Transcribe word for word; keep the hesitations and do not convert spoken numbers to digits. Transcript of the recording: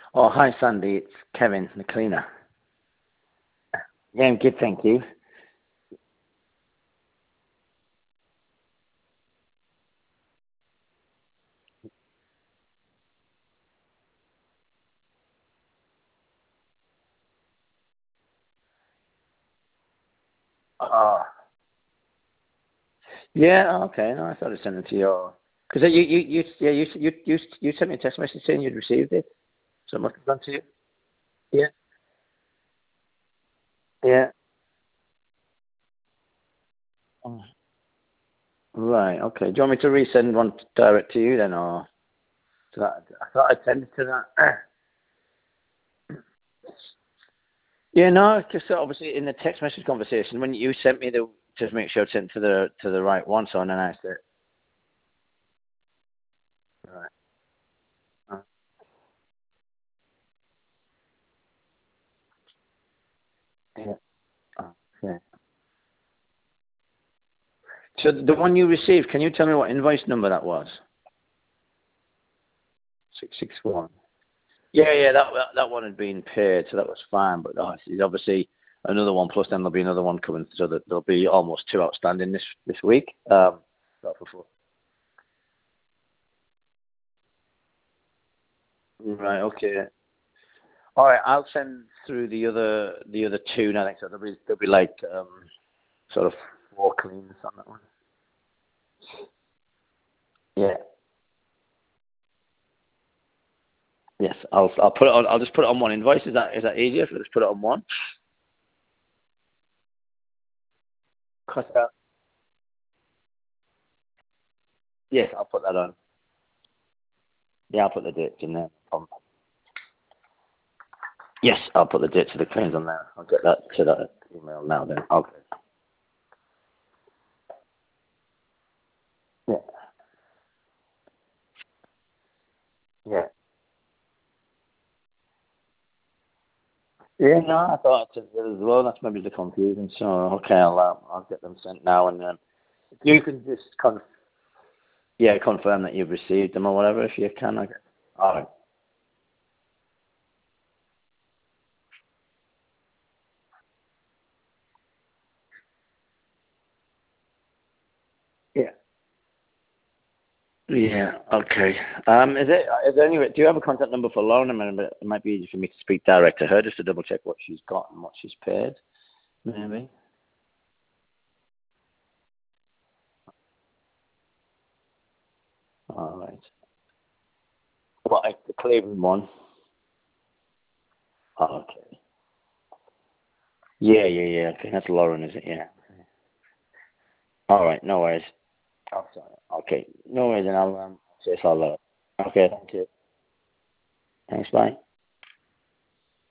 Oh, hi, Sandy. It's Kevin, the cleaner. Yeah, I'm good, thank you. Oh, yeah, okay. No, I thought I sent it to your. Because you, you, you, yeah, you, you, you, you sent me a text message saying you'd received it. So it must have gone to you. Yeah. Yeah. Oh, right. Okay. Do you want me to resend one direct to you then, or? To that? I thought I'd send it to that. Yeah, no, just obviously in the text message conversation when you sent me the just make sure I sent to the to the right one, so then I said, right. Oh, yeah. Oh, yeah. So the one you received, can you tell me what invoice number that was? Six six one. Yeah, yeah, that that that one had been paid, so that was fine. But oh, there's obviously another one, plus then there'll be another one coming, so that there'll be almost two outstanding this this week. Um, not for four. Right, okay. All right, I'll send through the other the other two now. So there'll be there'll be like um sort of four cleans on that one. Yeah. Yes, I'll I'll put it on. I'll just put it on one invoice. Is that is that easier? If I just put it on one. Cut out. Yes, I'll put that on. Yeah, I'll put the dates in there. Um, yes, I'll put the dates of the claims on there. I'll get that to that email now then. Okay. Yeah. Yeah. Yeah, no, I thought it as well. That's maybe the confusion. So, okay, I'll, uh, I'll get them sent now and then. You can just con- yeah, confirm that you've received them or whatever if you can. I guess. All right. Yeah. Yeah. Okay. Um, is it? Is there any? Do you have a contact number for Lauren? I mean, it might be easy for me to speak direct to her just to double check what she's got and what she's paid. Maybe. All right. What? Like the Cleveland one. Oh, okay. Yeah, yeah, yeah. Okay, that's Lauren, is it? Yeah. All right. No worries. Oh, sorry. Okay. No worries, and I'll um, say hello. Okay. Thank you. Thanks. Bye.